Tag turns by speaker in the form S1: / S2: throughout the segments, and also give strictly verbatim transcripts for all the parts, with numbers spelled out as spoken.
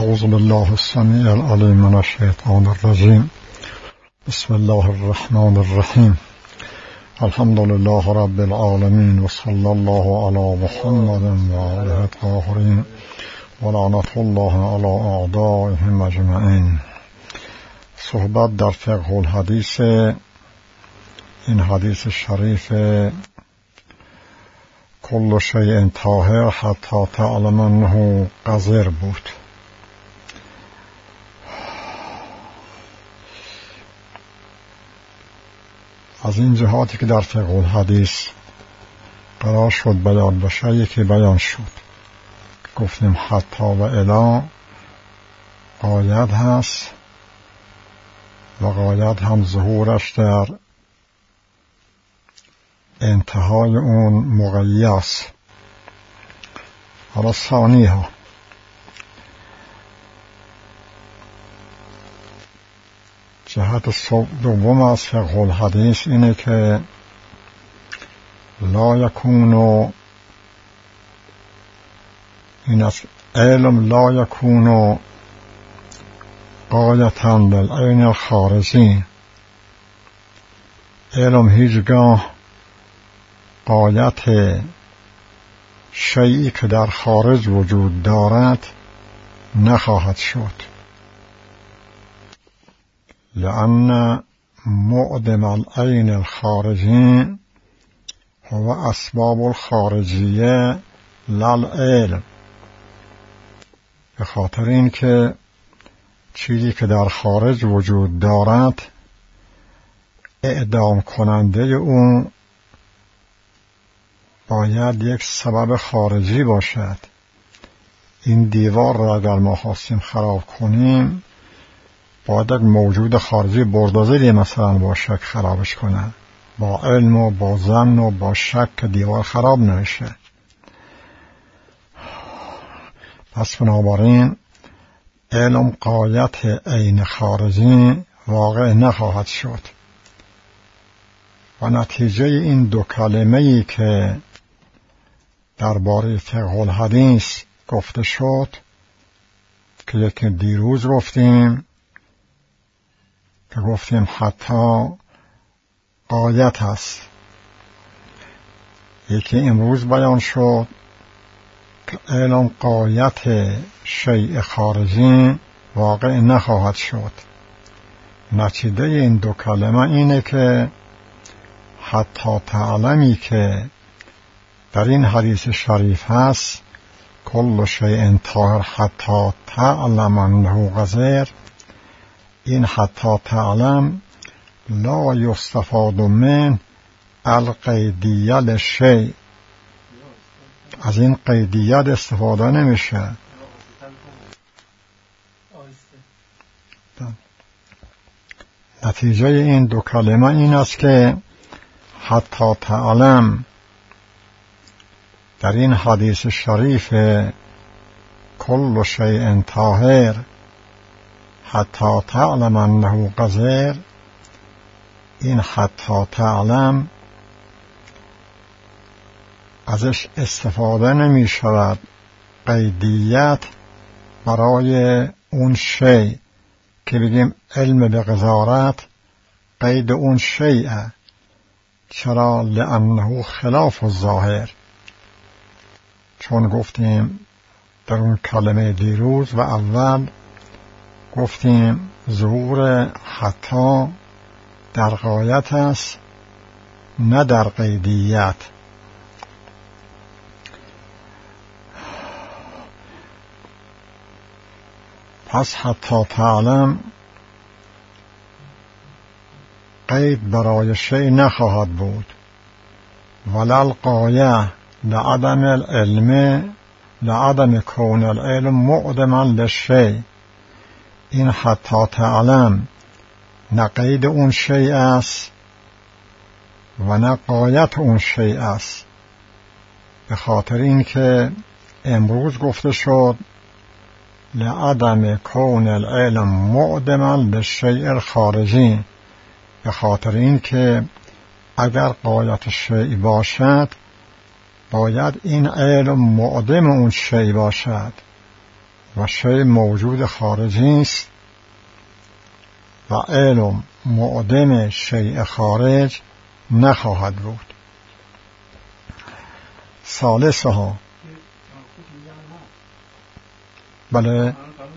S1: أعوذ بالله السميع العليم من الشيطان الرجيم. بسم الله الرحمن الرحيم. الحمد لله رب العالمين، وصلى الله على محمد وآله الطاهرين، ولعنة الله على أعدائهم أجمعين. صحبت در فقه الحدیث. این حدیث شریف کل شیء طاهر حتی تعلم انه قذر بود. از این جهاتی که در فقه الحدیث قرار شد بیان بشه، یکی بیان شد. گفتیم حتی و الی غایت هست و غایت هم ظهورش در انتهای اون مقیاس. حالا ثانی ها جهت دوم از فقه الحدیث اینه که لا یکون، این از علم لا یکون غایتا للعین الخارجی. علم هیچگاه غایت شیئی که در خارج وجود دارد نخواهد شد، لأن معدم العین الخارجی هو اسباب الخارجیه للعلم. به خاطر این که چیزی که در خارج وجود دارد اعدام کننده اون باید یک سبب خارجی باشد. این دیوار را اگر ما خواستیم خراب کنیم باید یک موجود خارجی بردازیدی مثلا باشه که خرابش کنه. با علم و با ظن و با شک دیوار خراب نمیشه. پس بنابراین علم غایت عین خارجی واقع نخواهد شد و نتیجه این دو کلمه‌ای که درباره فقه الحدیث گفته شد که یکی دیروز گفتیم که گفتیم حتی غایت هست، یکی امروز بیان شد که علم غایت شیء خارجی واقع نخواهد شد. نتیجه این دو کلمه اینه که حتی تعلمی که در این حدیث شریف هست کل شیء طاهر حتی تعلم انه قذر، این حتی تعلم لا یستفاد من القیدیه للشیء. از این قیدیت استفاده نمیشه. نتیجه این دو کلمه این است که حتی تعلم در این حدیث شریف کل شیء طاهر حتی تعلم انه قذر، این حتی تعلم ازش استفاده نمی شود قیدیت برای اون شیء که بگیم علم به قذارت قید اون شیء. چرا؟ لأنه خلاف الظاهر. چون گفتیم در اون کلمه دیروز و اول گفتیم ظهور حتی در غایت است نه در قیدیت. پس حتی تعلم قید برای شیء نخواهد بود. ولل غایه لعدم العلم لعدم کون العلم معدما للشیء. این حتی تعلم نه قید اون شیء است و نه غایت اون شیء است. به خاطر این که امروز گفته شد لعدم کون العلم معدما للشیء الخارجی. به خاطر این که اگر غایت شیء باشد باید این علم معدم اون شیء باشد و شی موجود خارجی است و علم معدم شیء خارج نخواهد بود. ثالثها بله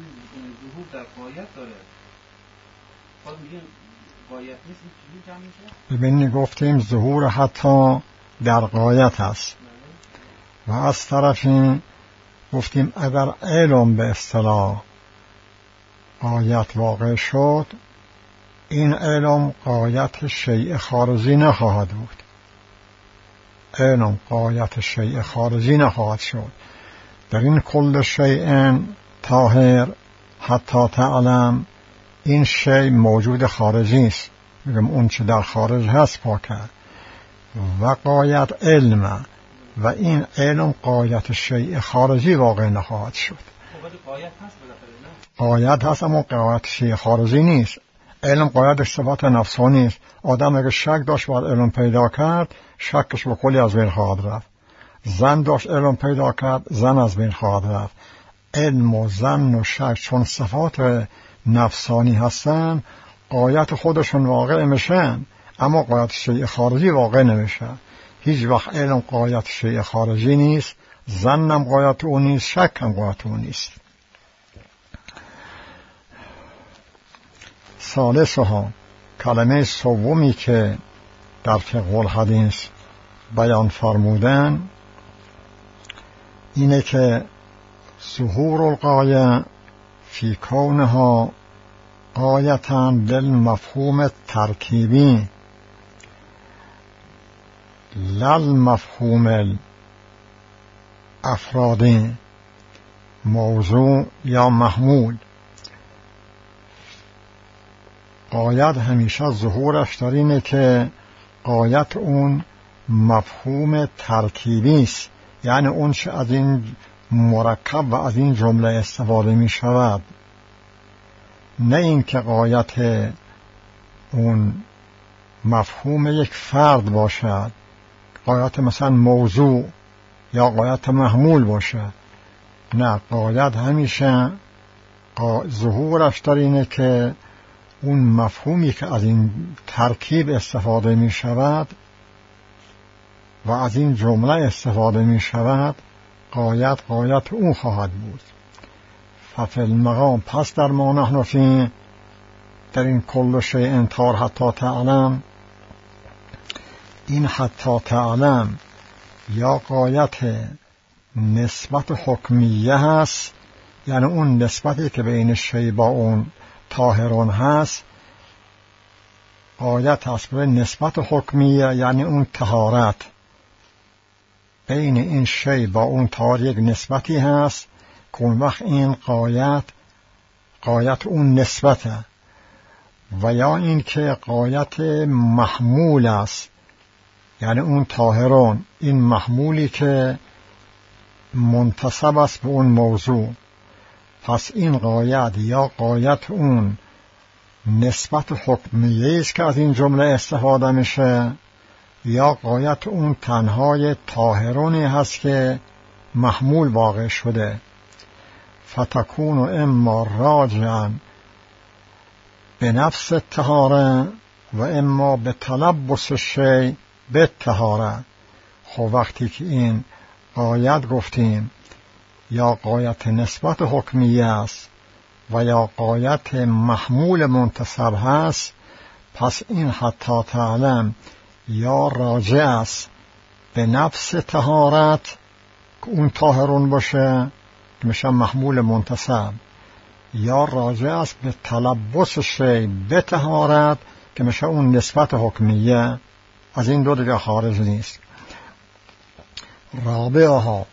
S1: ببینی گفتیم ظهور حتی در غایت است و از طرفی گفتیم اگر علم به اصطلاح غایت واقع شد این علم غایت شیء خارجی نخواهد بود. علم غایت شیء خارجی نخواهد شد. در این کل شیء طاهر حتی تعلم این شیء موجود خارجی است، میگم اون چه در خارج هست پاکه و غایت علم و این علم غایت شیء خارجی واقع نخواهد شد. غایت هست اما غایت شیء خارجی نیست. علم غایت صفات نفسانی است. آدم اگه شک داشت باید علم پیدا کرد، شکش به کلی از بین خواهد رفت. زن داشت علم پیدا کرد، زن از بین خواهد رفت. علم و زن و شک چون صفات نفسانی هستن غایت خودشون واقع میشن اما غایت شیء خارجی واقع نمیشه. هیچ وقت علم غایت شیء خارجی نیست، زن هم غایت اون نیست، شک هم غایت اون نیست. ثالثها کلمه سومی که در فقه الحدیث بیان فرمودن اینه که ظهور الغایه فی کونها غایتاً بالمفهوم ترکیبی لل مفهوم الافرادی موضوع یا محمول. غایت همیشه ظهورش در اینه که غایت اون مفهوم ترکیبی است، یعنی اون چه از این مرکب و از این جمله استفاده می شود، نه این که غایت اون مفهوم یک فرد باشد، غایت مثلا موضوع یا غایت محمول باشد. نه، غایت همیشه ظهورش در اینه که اون مفهومی که از این ترکیب استفاده می شود و از این جمله استفاده می شود غایت غایت اون خواهد بود. ففی المقام پس در ما نحن فی در این کل شیء طاهر حتی تعلم، این حتی تعلم یا غایت نسبت حکمیه هست، یعنی اون نسبتی که بین شیء با اون طاهرون هست غایت هست به نسبت حکمیه، یعنی اون طهارت بین این شیء با اون طاهر یک نسبتی هست که اون وقت این غایت غایت اون نسبته. و یا این که غایت محمول است، یعنی اون طاهرون این محمولی که منتسب است به اون موضوع، پس این غایت یا غایت اون نسبت حکمیه است که از این جمله استفاده میشه، یا غایت اون تنهای طاهرونی هست که محمول واقع شده. فتکون اما راجعا به نفس الطهاره و اما به تلبس شیء به طهاره. خب وقتی که این غایت گفتیم یا غایت نسبت حکمیه است و یا غایت محمول منتسب هست، پس این حتی تعلم یا راجع است به نفس طهارت که اون طاهرون باشه که میشه محمول منتسب، یا راجع است به تلبس شیء به طهارت که میشه اون نسبت حکمیه. از این دو دیگه خارج نیست. رابعها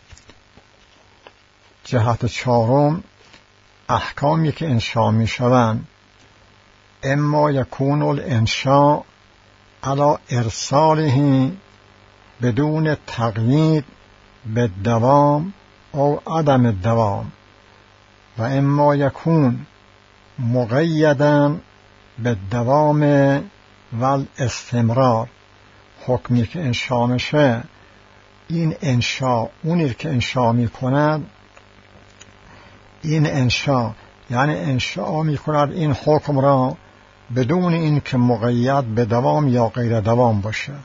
S1: جهت چهارم احکامی که انشاء می شوند اما یکون الانشاء علی ارساله بدون تقیید به دوام او عدم الدوام و اما یکون مقیدا به دوام و الاستمرار. حکمی که انشاء میشه این انشاء اونی که انشاء می کند این انشا یعنی انشا می کند این حکم را بدون این که مقید به دوام یا غیر دوام باشه،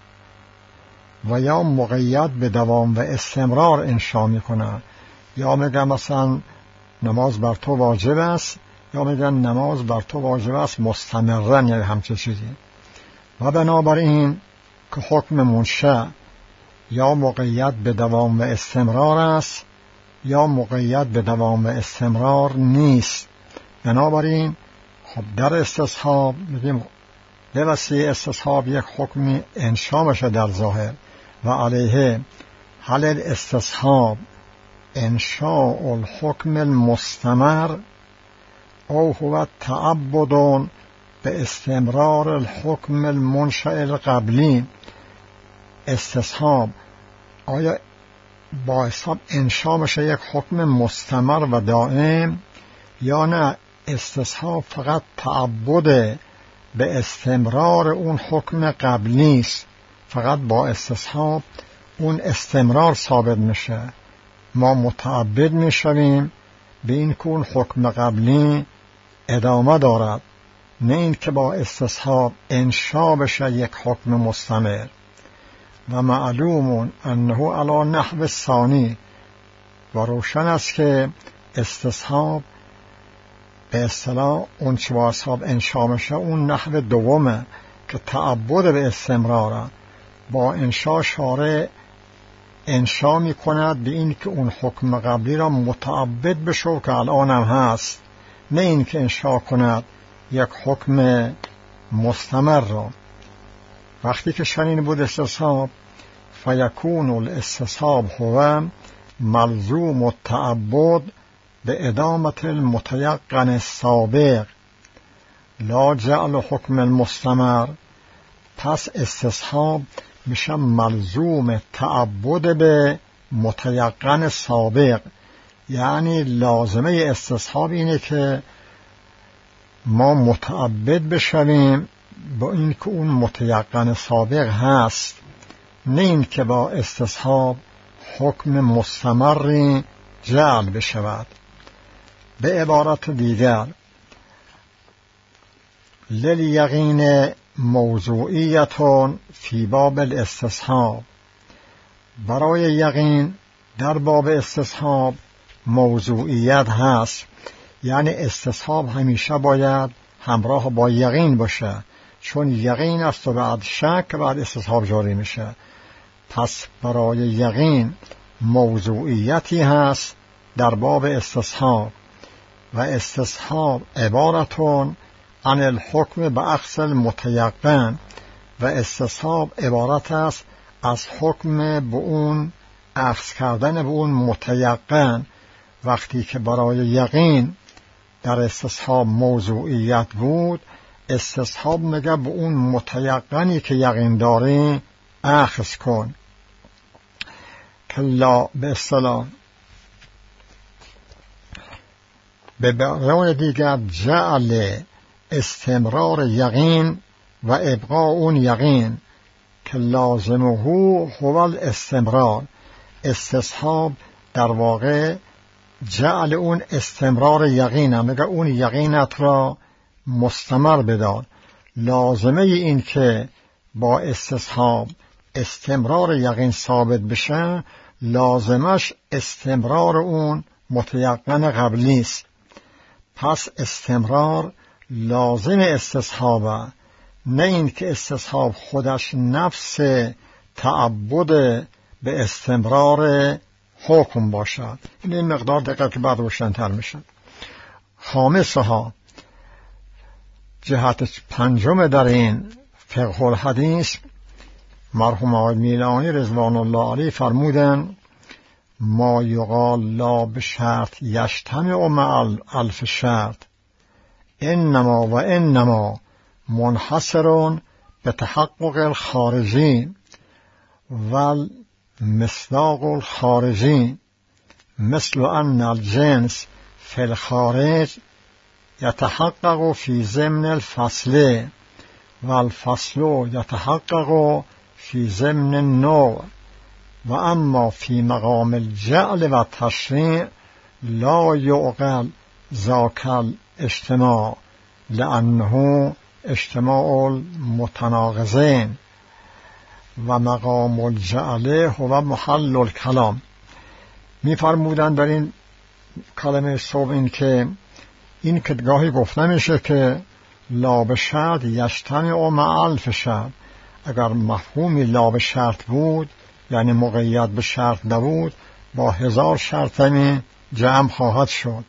S1: و یا مقید به دوام و استمرار انشا می کند. یا میگن مثلا نماز بر تو واجب است، یا میگن نماز بر تو واجب است مستمرن، یعنی همچه چیزی. و بنابراین که حکم منشأ یا مقید به دوام و استمرار است یا مقید به دوام و استمرار نیست. بنابراین خب در استصحاب میگیم به وسیله استصحاب یک حکمی انشا بشه در ظاهر و علیه هل الاستصحاب انشاء الحکم المستمر او هو تعبد به استمرار الحکم المنشأ القبلی. استصحاب آیا با حساب انشا بشه یک حکم مستمر و دائم، یا نه استصحاب فقط تعبد به استمرار اون حکم قبلی است، فقط با استصحاب اون استمرار ثابت میشه، ما متعبد میشویم به این که اون حکم قبلی ادامه دارد، نه این که با استصحاب انشا بشه یک حکم مستمر. و معلوم انه علی نحو ثانی، و روشن است که استصحاب به اصطلاح اون چه با استصحاب انشا بشه اون نحو دومه که تعبد به استمراره. با انشا شارع انشا می کند به این که اون حکم قبلی را متعبد بشه که الان هم هست، نه این که انشا کند یک حکم مستمر را. وقتی که شنین بود استصحاب، فیکون الاستصحاب هو ملزوم التعبد به ادامت المتیقن السابق لا جعل حکم المستمر. پس استصحاب میشه ملزوم تعبد به متیقن سابق، یعنی لازمه استصحاب اینه که ما متعبد بشویم با این که اون متیقن سابق هست، نه این که با استصحاب حکم مستمری جعل بشود. به عبارت دیگر للیقین موضوعیتون فی باب الاستصحاب، برای یقین در باب استصحاب موضوعیت هست، یعنی استصحاب همیشه باید همراه با یقین باشه، چون یقین است و بعد شک بعد استصحاب جاری میشه. پس برای یقین موضوعیتی هست در باب استصحاب، و استصحاب عبارتون عن الحکم بأخذ المتیقن، و استصحاب عبارت است از حکم به اون اخذ کردن به اون متیقن. وقتی که برای یقین در استصحاب موضوعیت بود، استصحاب میگه به اون متیقنی که یقین داری اخذ کن. کلا به اصطلاح به بیان دیگر جعل استمرار یقین و ابقاء اون یقین که لازمه هو الاستمرار. استصحاب در واقع جعل اون استمرار یقین هم میگه اون یقینت را مستمر بدار. لازمه این که با استصحاب استمرار یقین ثابت بشه، لازمش استمرار اون متیقن قبلی است. پس استمرار لازم استصحابه، نه این که استصحاب خودش نفس تعبد به استمرار حکم باشد. این مقدار دقیق که بعد روشن‌تر میشه. خامسها جهت پنجم در این فقه الحدیث، مرحوم آقای میلانی رضوان الله علیه فرمودن ما یقال لا بشرط یجتمع مع الف شرط انما و انما منحصر به تحقق الخارجی و مصداق الخارجی، مثل ان الجنس فی الخارج یتحقق فی ضمن الفصل و الفصل یتحقق فی ضمن النوع، و اما فی مقام الجعل و تشریع لا یعقل ذاک اجتماع لأنه اجتماع المتناقضین و مقام الجعل هو محل الکلام. می فرمودن در این کلمه صبح این که این که گاهی گفته میشه که لا به شرط یجتمع مع الف شرط. اگر مفهومی لا به شرط بود یعنی مقید به شرط نبود با هزار شرط می جمع خواهد شد.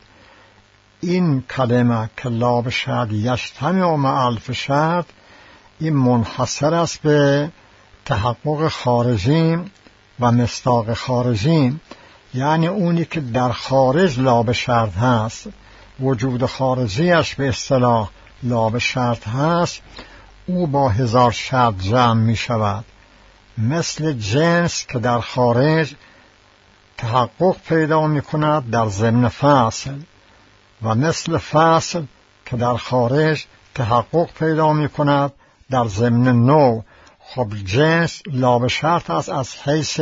S1: این کلمه که لا به شرط یجتمع مع الف شرط این منحصر است به تحقق خارجی و مصداق خارجی، یعنی اونی که در خارج لا به شرط هست، وجود خارجیش به اصطلاح لا به شرط هست، او با هزار شرط جمع می شود. مثل جنس که در خارج تحقق پیدا می کند در ضمن فصل، و مثل فصل که در خارج تحقق پیدا می کند در ضمن نوع. خب جنس لا به شرط است از حیث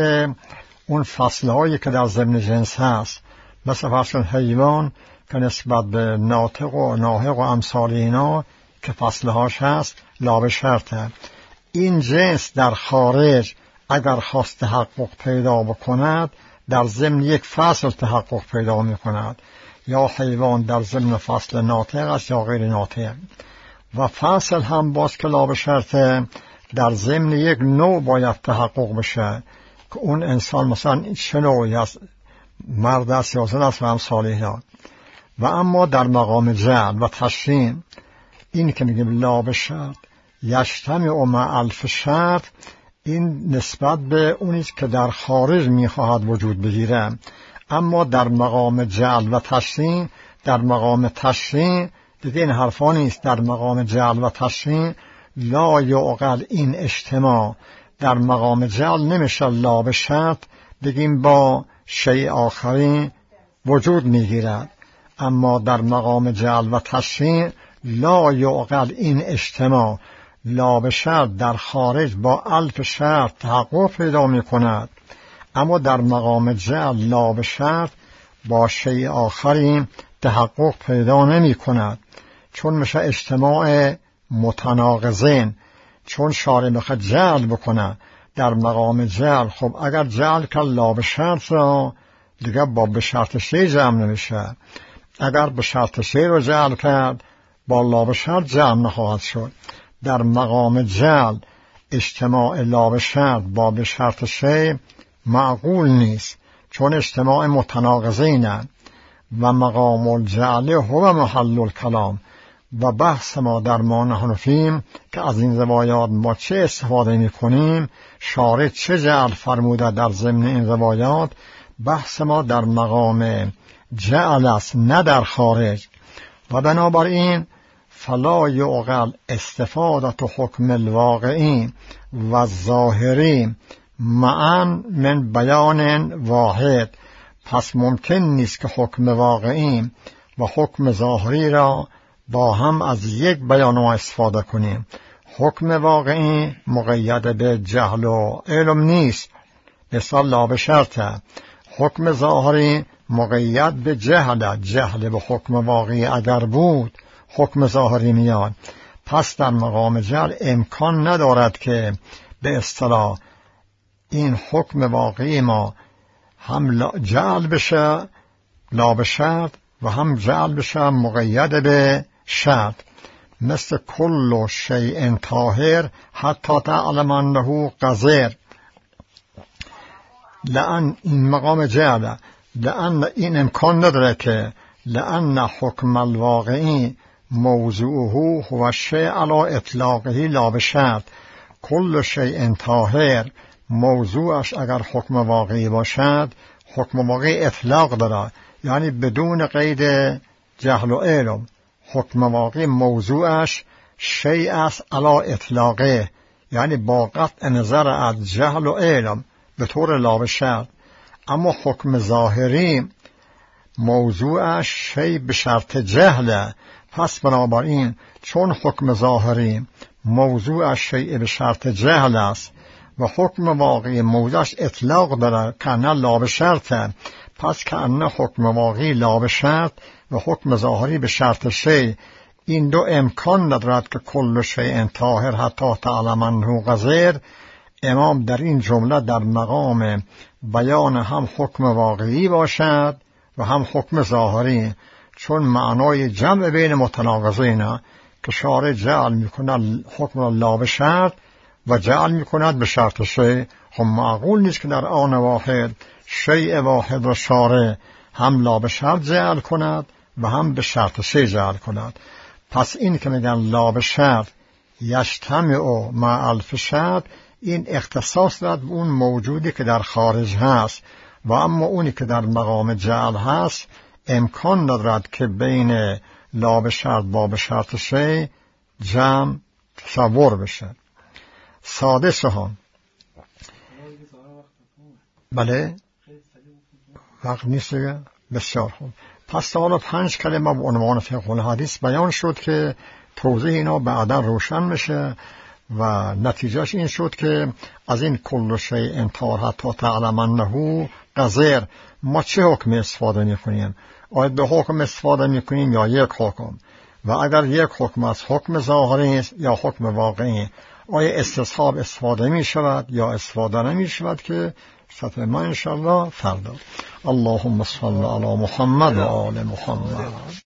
S1: اون فصلهایی که در ضمن جنس هست، مثل فصل حیوان که نسبت به ناطق و ناحق و امثال اینا که فصلهاش هست لا به شرطه. این جنس در خارج اگر خواست تحقق پیدا بکند در ضمن یک فصل تحقق پیدا می کند، یا حیوان در ضمن فصل ناطق است یا غیر ناطق. و فصل هم باز که لا به شرطه در ضمن یک نوع باید تحقق بشه که اون انسان مثلا چه نوعی است، مرد است یا زن است و امثال اینا. و اما در مقام جعل و تشریع این که میگیم لا به شرط یجتمع مع الف شرط، این نسبت به اونیست که در خارج میخواهد وجود بگیره. اما در مقام جعل و تشریع، در مقام تشریع دیگه این حرفا نیست. در مقام جعل و تشریع لا یعقل این اجتماع در مقام جعل نمیشه لا به شرط بگیم با شیء آخری وجود میگیرد، اما در مقام جعل و تشریع لا یعقل این اجتماع لا به شرط در خارج با الف شرط تحقق پیدا می کند، اما در مقام جعل لا به شرط با شیء آخری تحقق پیدا نمی کند، چون میشه اجتماع متناقضین. چون شارع میخواد جعل بکنه در مقام جعل، خب اگر جعل که لا به شرط را دیگه با به شرط شیء جمع نمیشه. اگر به شرط شیء رو جعل کرد با لا به شرط جمع نخواهد شد. در مقام جعل اجتماع لا به شرط با به شرط شیء معقول نیست، چون اجتماع متناقضینه. و مقام الجعل هو محل الکلام. و بحث ما در ما نحنفیم که از این روایات ما چه استفاده می کنیم، شارع چه جعل فرموده در ضمن این روایات، بحث ما در مقام جعل است نه در خارج. و بنابراین فلا یعقل استفادت حکم الواقعی و الظاهری معا من بیان واحد. پس ممکن نیست که حکم واقعی و حکم ظاهری را با هم از یک بیان ما استفاده کنیم. حکم واقعی مقید به جهل و علم نیست، مثال لا به شرطه. حکم ظاهری مقید به جهل، جهل به حکم واقعی اگر بود حکم ظاهری میاد. پس در مقام جهل امکان ندارد که به اصطلاح این حکم واقعی ما هم جعل بشه لا به شرط و هم جعل بشه مقید به شرط. مثل کل شیء طاهر حتی تعلم انه قذر، لأن این مقام جعل، لأن این امکان نداره که لأن حکم الواقعی موضوعه هو الشیء علی اطلاقه لا به شرط. کل شیء طاهر موضوعش اگر حکم واقعی باشد، حکم واقعی اطلاق داره، یعنی بدون قید جهل و علم. حکم واقعی موضوعش شیء است علی اطلاقه، یعنی با قطع نظر از جهل و علم به طور لا به شرط. اما حکم ظاهری موضوعش شیء به شرط جهله. پس بنابراین چون حکم ظاهری موضوعش شیء به شرط جهل است و حکم واقعی موضوعش اطلاق داره که نه لا به شرطه، پس که انه حکم واقعی لا به شرط و حکم ظاهری به شرط شی، این دو امکان ندارد که کل شیء طاهر حتی تعلم انه غزیر. امام در این جمله در مقام بیان هم حکم واقعی باشد و هم حکم ظاهری، چون معنای جمع بین متناقضین که شارع جعل میکند حکم را لا به شرط و جعل میکند به شرط شیء، هم معقول نیست که در آن واحد شیء واحد را شارع هم لا به شرط جعل کند و هم به شرط شیء جعل کند. پس این که میگن لا به شرط یجتمع مع الف شرط، این اختصاص دارد به اون موجودی که در خارج هست، و اما اونی که در مقام جعل هست امکان ندارد که بین لا به شرط با به شرط شیء جمع تصور بشه. سادسها، بله وقت نیست دیگه. بسیار خوب. پس حالا پنج کلمه به عنوان فقه الحدیث بیان شد که توضیح اینا بعدا روشن میشه و نتیجهش این شد که از این کل شیء طاهر حتی تعلم انه غزیر ما چه حکم استفاده میکنیم؟ آیا دو حکم استفاده میکنیم یا یک حکم؟ و اگر یک حکم از حکم ظاهری است یا حکم واقعی، آیا استصحاب استفاده می شود یا استفاده نمی شود؟ که سطح ما انشاءالله فردا. اللهم صل علی محمد و آل محمد.